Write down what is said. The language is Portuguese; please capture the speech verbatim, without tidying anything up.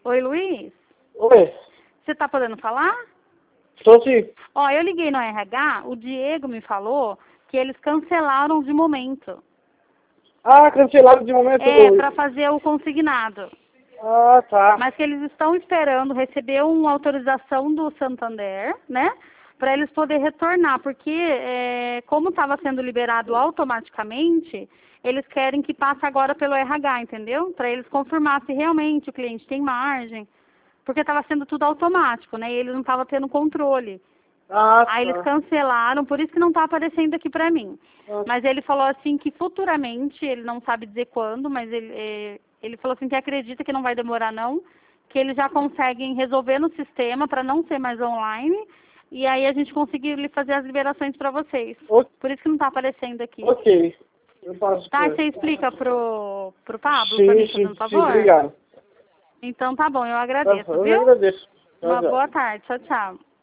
Oi, Luiz. Oi, Você tá podendo falar? estou sim. Ó, eu liguei no R H, o Diego me falou que eles cancelaram de momento. Ah, cancelado de momento. É, para fazer o consignado. Ah, tá. Mas que eles estão esperando receber uma autorização do Santander, né? Para eles poderem retornar, porque é, como estava sendo liberado automaticamente, eles querem que passe agora pelo R H, entendeu? Para eles confirmar se realmente o cliente tem margem, porque estava sendo tudo automático, né? E eles não estavam tendo controle. Ah, Aí eles tá. cancelaram, por isso que não está aparecendo aqui para mim. Ah, Mas ele falou assim que futuramente, ele não sabe dizer quando, mas ele, é, ele falou assim que acredita que não vai demorar não, que eles já conseguem resolver no sistema para não ser mais online, e aí a gente conseguir lhe fazer as liberações para vocês. o- Por isso que não está aparecendo aqui. ok. Eu faço Tá, isso. você explica pro, pro Pablo, para Sim, mim, fazendo sim, sim, favor? obrigado. Então tá bom, eu Ah, agradeço, eu viu? agradeço. Tchau, Uma tchau. boa tarde, tchau, tchau.